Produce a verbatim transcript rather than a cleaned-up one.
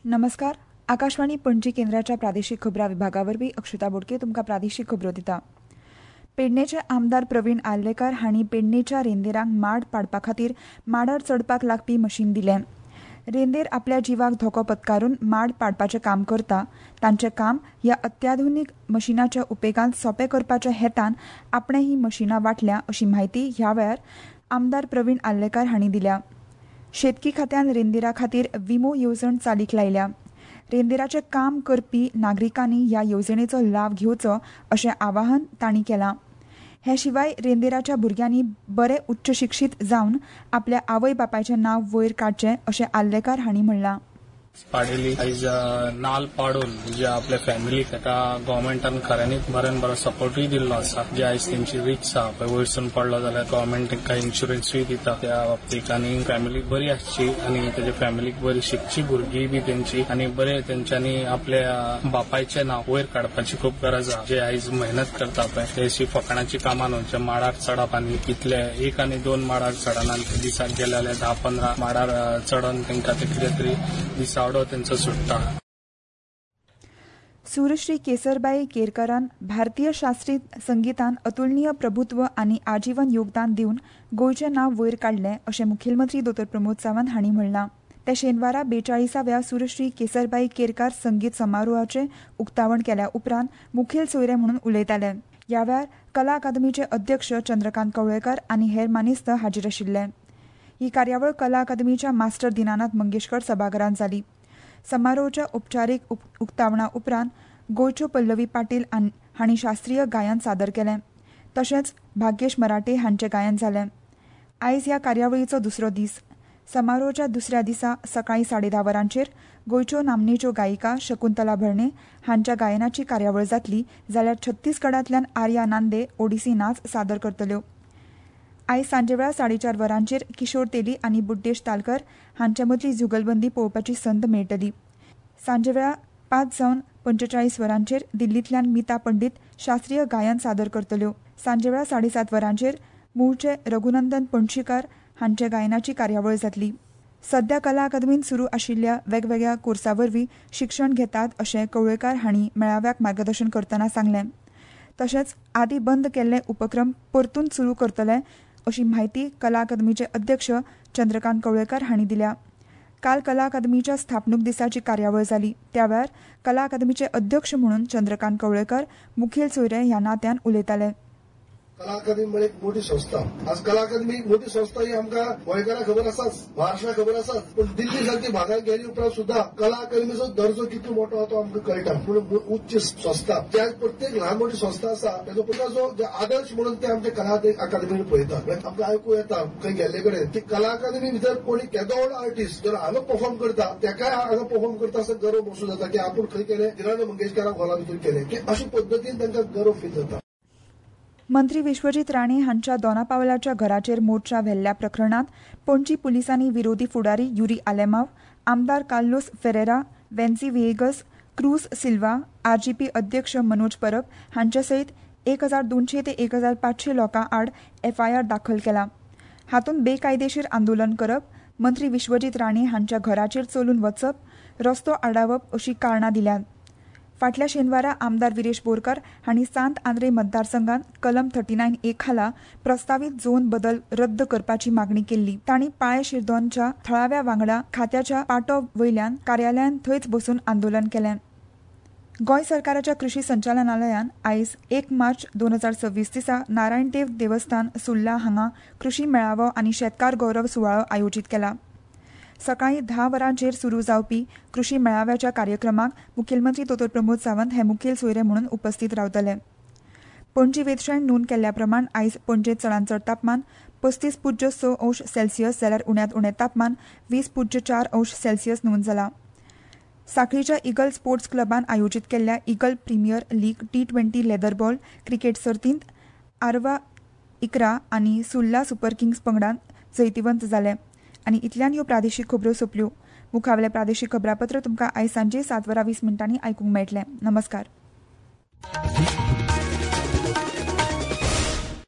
नमस्कार. आकाशवाणी पणजी केंद्राच्या प्रादेशीक खबरां विभागावरवीं अक्षता बोडके तुमकां प्रादेशीक खबरो दिता. पेडणेचे आमदार प्रवीण आर्लेकर हांणी पेडणेच्या रेंदेरांक माड पाडपा खातीर माडार चडपाक लागपी मशीन दिलें. रेंदेर आपल्या जिवाक धोको पत्कारून माड पाडपाचें काम करता. तांचें काम ह्या अत्याधुनीक मशिनाच्या उपेगान सोंपें करपाच्या हेतान आपणे ही मशिनां वाटल्या अशी म्हायती ह्या वेळार आमदार प्रवीण आर्लेकर हांणी दिल्या. शेतकी खात्यान रेंदेरा खातीर विमो येवजण चालीक लायल्या. रेंदेराचें काम करपी नागरिकांनी ह्या येवजणेचो लाव घेवचो अशें आवाहन तांणी केलां. हे शिवाय रेंदेराच्या भुरग्यांनी बरे उच्च शिक्षीत जावन आपल्या आवय बापायचें नांव वयर काडचें अशें आर्लेकर हांणी म्हणलां. पाडेली आयज नाल पाडून जे आपल्या फॅमिलीक एका गव्हर्मेंटान खऱ्यांनीच बरें बरो सपोर्टूय दिल्लो आसा. जे आयज तेंची रीच आसा पळय वयरसून पडलो जाल्यार गव्हर्मेंट तांकां इन्शुरन्सूय दिता त्या बाबतीक आनी फॅमिली बरी आसची आनी तेजे फॅमिलीक बरी शिकची भुरगीं बी तेंची आनी बरे तेंच्यांनी आपल्या बापायचें नांव वयर काडपाची खूब गरज आसा. जे आयज मेहनत करता पळय ते अशी फकाणाची कामां न्हू. जे माडार चडप आनी इतले एक आनी दोन माडार चडना आनी दिसाक गेले जाल्यार धा पंदरा माडार चडोन तेंकां ते कितें तरी दिसा सुट्टा. सूरश्री केसरबाई केरकरान भारतीय शास्त्रीय संगीतान अतुलनीय प्रभुत्व आनी आजीवन योगदान दिवन गोंयचें नांव वयर काडलें अशें मुखेलमंत्री दोतोर प्रमोद सावंत हांणी म्हणलां. ते शेनवारा बेचाळीसाव्या सूरश्री केसरबाई केरकार संगीत समारोहाचें उक्तावण केल्या उपरांत मुखेल सोयरे म्हणून उलयताले. ह्या वेळार कला अकादमीचे अध्यक्ष चंद्रकांत कवळेकर आनी हेर मानेस्त हाजीर आशिल्ले. ही कार्यावळ कला अकादमीच्या मास्टर दिनानाथ मंगेशकर सभाघरांत जाली. समारोहाच्या औपचारीक उक्तावणा उपरांत गोंयच्यो पल्लवी पाटील हांणी शास्त्रीय गायन सादर केलें. तशेंच भाग्येश मराठे हांचें गायन जालें. आयज ह्या कार्यावळीचो दुसरो दीस. समारोहाच्या दुसऱ्या दिसा सकाळीं साडे धा वरांचेर गोंयच्यो नामनेच्यो गायिका शकुंतला भरणे हांच्या गायनाची कार्यावळ जातली जाल्यार छत्तीसगडांतल्यान आर्या नांदे ओडिसी नाच सादर करतल्यो. आयज सांजे वेळा साडेचार वरांचेर किशोर तेली आनी बुड्डेश तालकर हांचे मदली जुगलबंदी पळोवपाची संद मेळटली. सांजे वेळा पांच जावन पंचेचाळीस वरांचेर दिल्लींतल्यान मिता पंडीत शास्त्रीय गायन सादर करतल्यो. सांजे वेळा साडेसात वरांचेर मूळचे रघुनंदन पणशीकार हांचे गायनाची कार्यावळ जातली. सध्या कला अकादमींत सुरू आशिल्ल्या वेगवेगळ्या कोर्सा वरवीं शिक्षण घेतात अशें कवळेकार हांणी मेळाव्याक मार्गदर्शन करतना सांगलें. तशेंच आदी बंद केल्ले उपक्रम परतून सुरू करतले अशी म्हायती कला अकादमीचे अध्यक्ष चंद्रकांत कवळेकर हांणी दिल्या. काल कला अकादमीच्या स्थापणूक दिसाची कार्यावळ जाली. त्या वेळार कला अकादमीचे अध्यक्ष म्हणून चंद्रकांत कवळेकर मुखेल सोयरे ह्या नात्यान उलयताले. कला अकादमी म्हणजे एक मोठी संस्था. आज कला अकादमी एक मोठी संस्था ही आमकां गोंयकारांक खबर आसाच, महाराष्ट्राक खबर आसाच, पण दिल्ली सारखी भागात गेली उपरांत सुद्धा कला अकादमीचो दर्जो कितलो मोठो आसा तो आमकां कळटा. पूण उच्च संस्था ज्या प्रत्येक ल्हान मोठी संस्था आसा ताजो जो आदर्श म्हणून ते आमच्या कला अकादमीन पळयतात. आमकां आयकूं येता खंय गेल्ले कडेन ती कला अकादमी भितर कोणी केदो व्हड आर्टिस्ट जर हांगा परफॉर्म करता तेकाय हांगा परफॉर्म करता असो गर्व महसूस जाता की आपूण खंय केलें दिनानाथ मंगेशकराक हॉला भितर केलें की अशे पद्दतीन तांकां गर्व फील जाता. मंत्री विश्वजीत राणे हांच्या दोनापावलाच्या घराचेर मोर्चा व्हेल्ल्या प्रकरणात पणजी पुलिसांनी विरोधी फुडारी युरी आलेमाव, आमदार कार्लोस फेरेरा, वेन्सी विएगस, क्रूज सिल्वा, आरजीपी अध्यक्ष मनोज परब हांचे सयत एक हजार दोनशे ते एक हजार पांचशे लोकां आड एफआयआर दाखल केला. हातूंत बेकायदेशीर आंदोलन करप, मंत्री विश्वजीत राणे हांच्या घराचेर चलून वचप, रस्तो आडावप अशी कारणां दिल्यात. फाटल्या शेनवारा आमदार विरेश बोरकार हांणी सांत आंद्रे मतदारसंघात कलम थर्टी नायन ए खाला प्रस्तावित झोन बदल रद्द करपाची मागणी केल्ली. तांणी पाळे शिरदोनच्या थळाव्या वांगडा खात्याच्या पाटो वयल्यान कार्यालयान थंयच बसून आंदोलन केलें. गोंय सरकाराच्या कृषी संचालनालयान आयज एक मार्च दोन हजार सव्वीस दिसा नारायणदेव देवस्थान सुर्ला हांगा कृषी मेळावो आनी शेतकार गौरव सुवाळो आयोजीत केला. सकाळीं धा वरांचेर सुरू जावपी कृषी मेळाव्याच्या कार्यक्रमाक मुखेलमंत्री दोतोर प्रमोद सावंत हे मुखेल सोयरे म्हणून उपस्थित रावतले. पणजी वेधशाळेन नोंद केल्ल्या प्रमाण आयज पणजेंत चडांत चड तापमान पस्तीस पुज्य स अंश सेल्सियस जाल्यार उण्यांत उणें तापमान वीस पुज्य चार अंश सेल्सियस नोंद जाला. सांखळीच्या इगल स्पोर्ट्स क्लबान आयोजीत केल्ल्या Eagle Premier League T twenty leather ball cricket सर्तींत आर्वा इकरा आनी सुर्ला सुपर किंग्स पंगडान जैतिवंत जाले. आनी इतल्यान ह्यो प्रादेशीक खबरो सोंपल्यो. मुखावेले प्रादेशीक खबरापत्र तुमकां आयज सांजे सात वरां वीस मिनटांनी आयकूंक मेळटलें. नमस्कार.